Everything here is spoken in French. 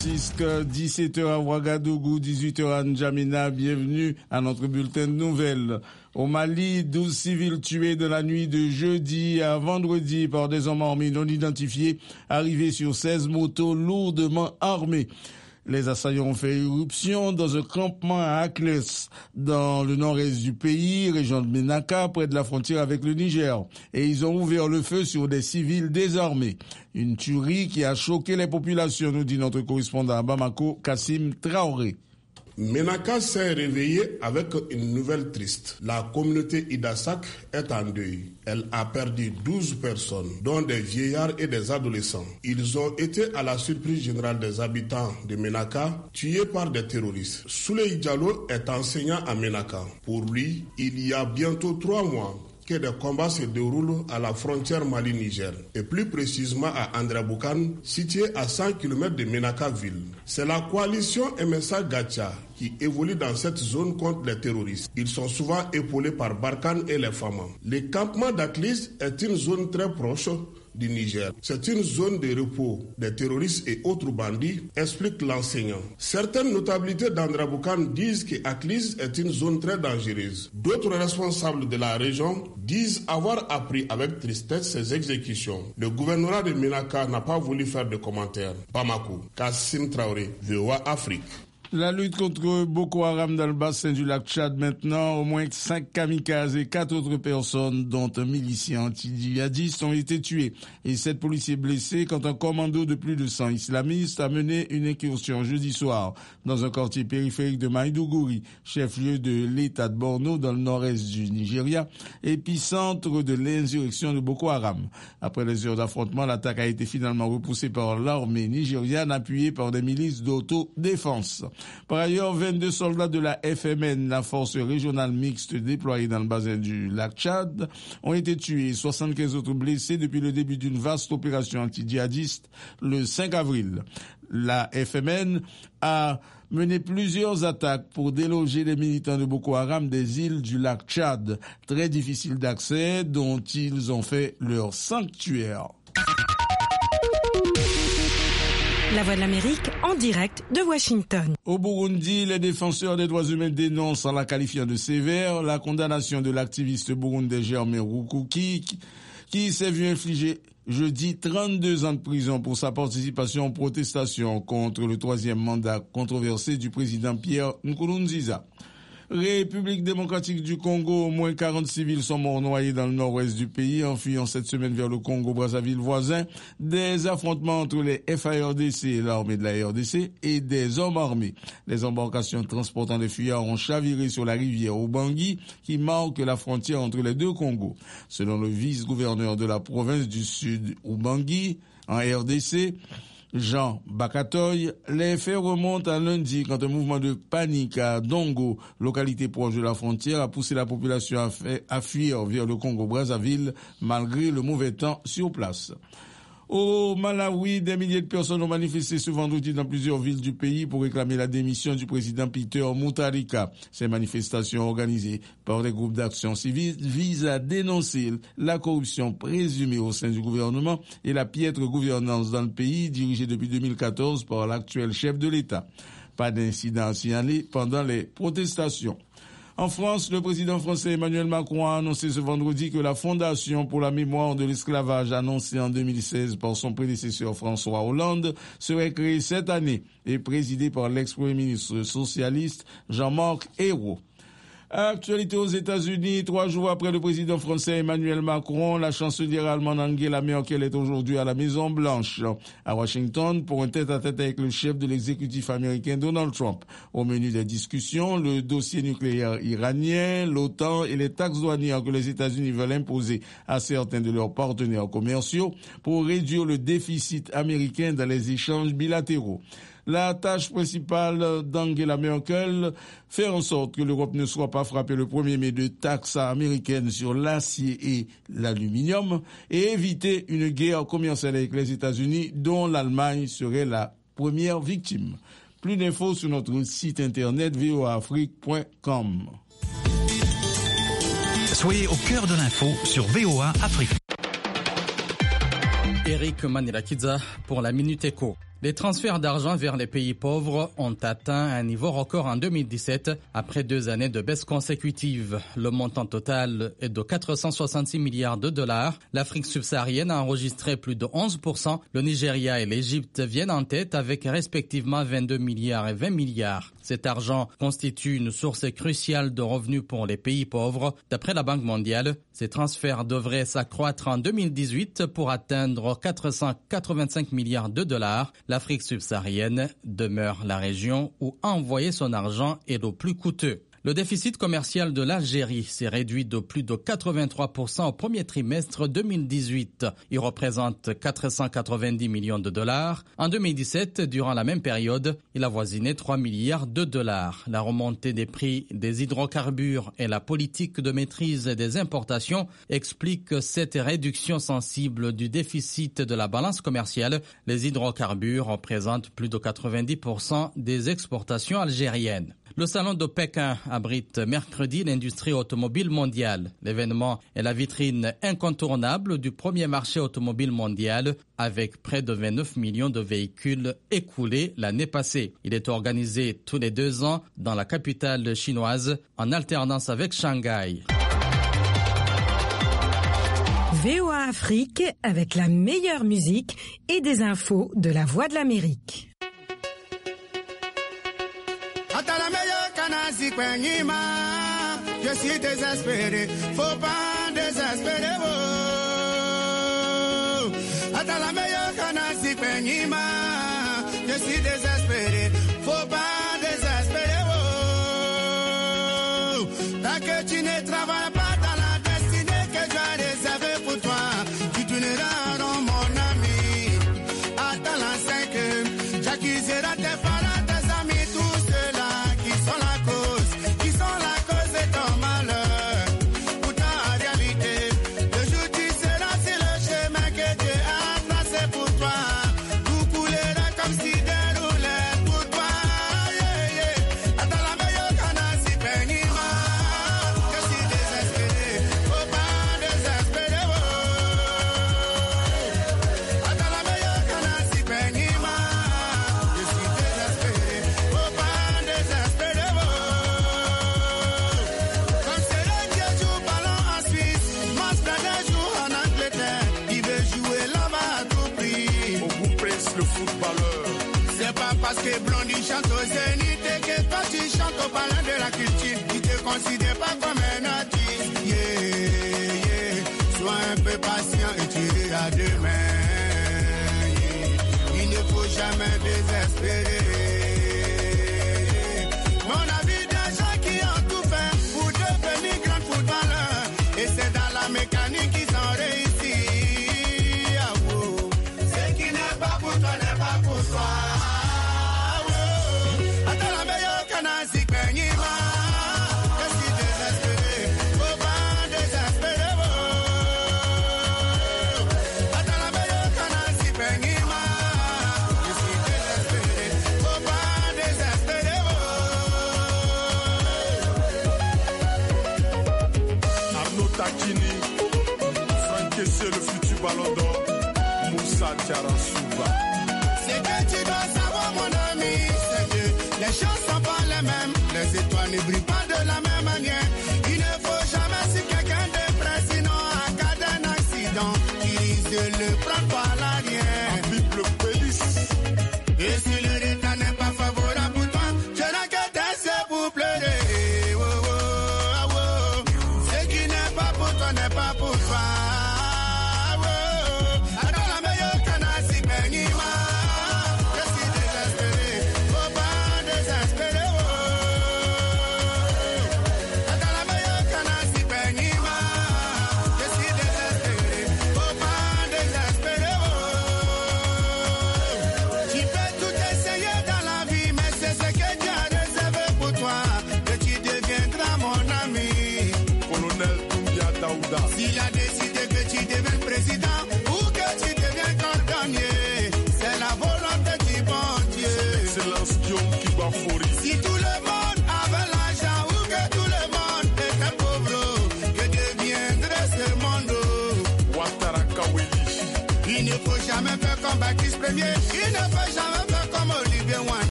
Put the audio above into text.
17h à Ouagadougou, 18h à N'Djamena. Bienvenue à notre bulletin de nouvelles. Au Mali, 12 civils tués de la nuit de jeudi à vendredi par des hommes armés non identifiés arrivés sur 16 motos lourdement armées. Les assaillants ont fait irruption dans un campement à Akles, dans le nord-est du pays, région de Ménaka, près de la frontière avec le Niger. Et ils ont ouvert le feu sur des civils désarmés. Une tuerie qui a choqué les populations, nous dit notre correspondant à Bamako, Kassim Traoré. Ménaka s'est réveillée avec une nouvelle triste. La communauté Idassak est en deuil. Elle a perdu 12 personnes, dont des vieillards et des adolescents. Ils ont été à la surprise générale des habitants de Ménaka, tués par des terroristes. Souley Diallo est enseignant à Ménaka. Pour lui, il y a bientôt 3 mois que des combats se déroulent à la frontière Mali-Niger, et plus précisément à Andraboukan, situé à 100 km de Ménaka-ville. C'est la coalition MSA Gacha qui évolue dans cette zone contre les terroristes. Ils sont souvent épaulés par Barkhane et les Fama. Le campement d'Aklis est une zone très proche du Niger. C'est une zone de repos des terroristes et autres bandits, explique l'enseignant. Certaines notabilités d'Andraboukan disent que Aklis est une zone très dangereuse. D'autres responsables de la région disent avoir appris avec tristesse ces exécutions. Le gouvernement de Ménaka n'a pas voulu faire de commentaires. Bamako, Kassim Traoré, VOA Afrique. La lutte contre Boko Haram dans le bassin du lac Tchad maintenant, au moins 5 kamikazes et 4 autres personnes, dont un milicien anti-djihadiste, ont été tués et 7 policiers blessés quand un commando de plus de 100 islamistes a mené une incursion jeudi soir dans un quartier périphérique de Maïdougouri, chef-lieu de l'État de Borno dans le nord-est du Nigeria, épicentre de l'insurrection de Boko Haram. Après les heures d'affrontement, l'attaque a été finalement repoussée par l'armée nigériane appuyée par des milices d'autodéfense. Par ailleurs, 22 soldats de la FMN, la force régionale mixte déployée dans le bassin du lac Tchad, ont été tués, 75 autres blessés depuis le début d'une vaste opération anti-djihadiste le 5 avril. La FMN a mené plusieurs attaques pour déloger les militants de Boko Haram des îles du lac Tchad, très difficiles d'accès, dont ils ont fait leur sanctuaire. La Voix de l'Amérique en direct de Washington. Au Burundi, les défenseurs des droits humains dénoncent, en la qualifiant de sévère, la condamnation de l'activiste burundais Germain Rukuki, qui s'est vu infliger jeudi 32 ans de prison pour sa participation aux protestations contre le 3e mandat controversé du président Pierre Nkurunziza. République démocratique du Congo, au moins 40 civils sont morts noyés dans le nord-ouest du pays en fuyant cette semaine vers le Congo-Brazzaville voisin. Des affrontements entre les FARDC et l'armée de la RDC et des hommes armés. Les embarcations transportant des fuyards ont chaviré sur la rivière Ubangi qui marque la frontière entre les deux Congos. Selon le vice-gouverneur de la province du Sud Ubangi, en RDC, Jean Bakatoy, les faits remontent à lundi quand un mouvement de panique à Dongo, localité proche de la frontière, a poussé la population à fuir vers le Congo-Brazzaville malgré le mauvais temps sur place. Au Malawi, des milliers de personnes ont manifesté ce vendredi dans plusieurs villes du pays pour réclamer la démission du président Peter Mutharika. Ces manifestations organisées par des groupes d'action civile visent à dénoncer la corruption présumée au sein du gouvernement et la piètre gouvernance dans le pays dirigée depuis 2014 par l'actuel chef de l'État. Pas d'incident à signaler pendant les protestations. En France, le président français Emmanuel Macron a annoncé ce vendredi que la Fondation pour la mémoire de l'esclavage annoncée en 2016 par son prédécesseur François Hollande serait créée cette année et présidée par l'ex-premier ministre socialiste Jean-Marc Ayrault. Actualité aux États-Unis, 3 jours après le président français Emmanuel Macron, la chancelière allemande Angela Merkel est aujourd'hui à la Maison-Blanche, à Washington, pour un tête-à-tête avec le chef de l'exécutif américain Donald Trump. Au menu des discussions, le dossier nucléaire iranien, l'OTAN et les taxes douanières que les États-Unis veulent imposer à certains de leurs partenaires commerciaux pour réduire le déficit américain dans les échanges bilatéraux. La tâche principale d'Angela Merkel, faire en sorte que l'Europe ne soit pas frappée le 1er mai de taxes américaines sur l'acier et l'aluminium et éviter une guerre commerciale avec les États-Unis dont l'Allemagne serait la première victime. Plus d'infos sur notre site internet voaafrique.com. Soyez au cœur de l'info sur VOA Afrique. Eric Manilakidza pour la Minute Éco. Les transferts d'argent vers les pays pauvres ont atteint un niveau record en 2017 après 2 années de baisse consécutive. Le montant total est de 466 milliards de dollars. L'Afrique subsaharienne a enregistré plus de 11%. Le Nigeria et l'Égypte viennent en tête avec respectivement 22 milliards et 20 milliards. Cet argent constitue une source cruciale de revenus pour les pays pauvres. D'après la Banque mondiale, ces transferts devraient s'accroître en 2018 pour atteindre 485 milliards de dollars. L'Afrique subsaharienne demeure la région où envoyer son argent est le plus coûteux. Le déficit commercial de l'Algérie s'est réduit de plus de 83% au premier trimestre 2018. Il représente 490 millions de dollars. En 2017, durant la même période, il avoisinait 3 milliards de dollars. La remontée des prix des hydrocarbures et la politique de maîtrise des importations expliquent cette réduction sensible du déficit de la balance commerciale. Les hydrocarbures représentent plus de 90% des exportations algériennes. Le salon de Pékin abrite mercredi l'industrie automobile mondiale. L'événement est la vitrine incontournable du premier marché automobile mondial avec près de 29 millions de véhicules écoulés l'année passée. Il est organisé tous les 2 ans dans la capitale chinoise en alternance avec Shanghai. VOA Afrique avec la meilleure musique et des infos de la Voix de l'Amérique. Je suis désespéré, faut pas désespérer. Attends la meilleure canasi peñima. Je suis désespéré, faut pas désespérer. Tant que tu ne travailles pas dans la destinée que tu as réservée pour toi, tu tourneras rond mon ami. Attends la 5, j'accuserai tes parents, tes amis, tous ceux-là qui sont la cause de ton malheur. Pourtant en réalité, le jour tu seras sur le chemin que Dieu a tracé pour toi. Tout coulera comme si déroulait pour toi. Yeah, yeah. Attends la meilleure canasi peñima. Je suis désespéré, faut pas désespérer. Attends la meilleure canasi peñima. Je suis désespéré, faut pas désespérer. Comme c'est le Dieu joue ballon en Suisse, Mas Brother joue en Angleterre, il veut jouer là-bas à tout prix. Au bout Prince, le footballeur. C'est pas parce que Blondie chante au Zénith et que toi tu chantes au ballon de la culture, il te considère pas comme un artiste. Yeah, yeah. Sois un peu patient et tu verras demain. Yeah. Il ne faut jamais désespérer. Mon avis des gens qui ont tout fait pour devenir grand footballeur, et c'est dans la mécanique qu'ils ont réussi. Ah, oh. Ce qui n'est pas pour toi n'est pas pour toi. Ah, oh. Attends la meilleure canasi peñima. Je suis désespéré, faut pas désespérer. Oh. Attends la meilleure canasi peñima. Je suis désespéré, faut pas désespérer. Oh. Arnaud Takini, Franck Kessé, le futur ballon d'or, Moussa Tiarasouba. Ce que tu dois savoir, mon ami, c'est que les choses sont pas les mêmes. Les étoiles ne brillent pas de la même manière. Il ne faut jamais si quelqu'un de près, sinon en cas d'un accident, tu risques de le prendre par l'arrière. Bible Pélis, Et si le résultat n'est pas favorable pour toi, tu n'as que tes yeux pour pleurer. Oh, oh, ah, oh. Ce qui n'est pas pour toi n'est pas pour toi. Ah, oh. Attends la meilleure canasi peñima. Je suis désespéré, faut pas désespérer. Oh. Attends la meilleure canasi peñima. Je suis désespéré, faut pas désespérer. Oh. Tu peux tout essayer dans la vie, mais c'est ce que Dieu a réservé pour toi que tu deviendras mon ami. Colonel Doumbia Daouda. S'il a décidé que tu deviennes président ou que tu deviennes cordonnier, c'est la volonté du bon Dieu. Excellence Guillaume Kibafori. Si tout le monde avait l'argent ou que tout le monde était pauvre, que deviendrait ce monde? Ouattara Kaweli. Il ne faut jamais faire combat Jacques premier, il ne peut jamais faire comme Olivier Wan.